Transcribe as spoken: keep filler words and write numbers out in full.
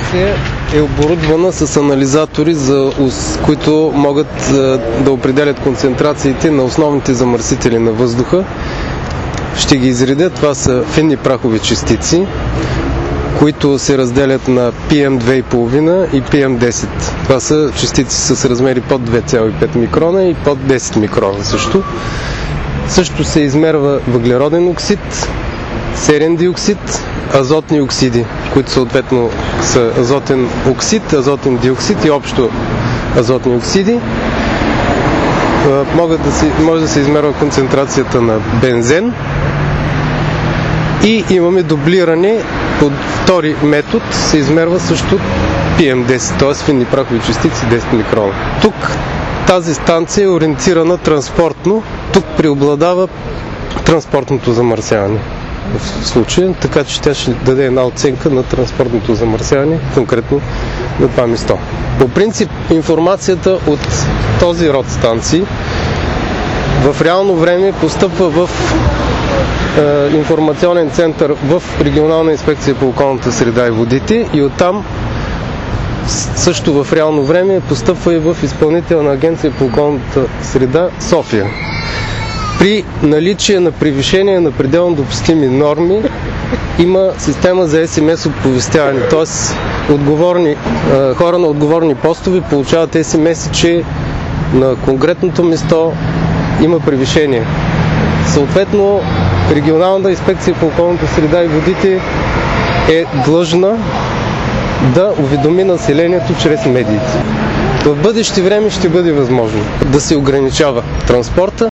станция е оборудвана с анализатори, за, които могат да определят концентрациите на основните замърсители на въздуха. Ще ги изредя. Това са фини прахови частици, които се разделят на пи ем две цяло и пет и пи ем десет. Това са частици с размери под две цяло и пет микрона и под десет микрона също. Също се измерва въглероден оксид, серен диоксид, азотни оксиди, които съответно са азотен оксид, азотен диоксид и общо азотни оксиди. Могат да се, може да се измерва концентрацията на бензен и имаме дублиране. По втори метод се измерва също пи ем десет, т.е. фини прахови частици десет микрона. Тук тази станция е ориентирана транспортно. Тук преобладава транспортното замърсяване в случая, така че тя ще даде една оценка на транспортното замърсяване, конкретно на това място. По принцип, информацията от този род станции в реално време постъпва в е, информационен център в Регионална инспекция по околната среда и водите и оттам също в реално време постъпва и в Изпълнителна агенция по околната среда София. При наличие на превишение на пределно допустими норми има система за ес ем ес оповестяване, т.е. отговорни, хора на отговорни постове получават ес ем ес, че на конкретното место има превишение. Съответно, Регионалната инспекция по околната среда и водите е длъжна да уведоми населението чрез медиите. В бъдеще време ще бъде възможно да се ограничава транспорта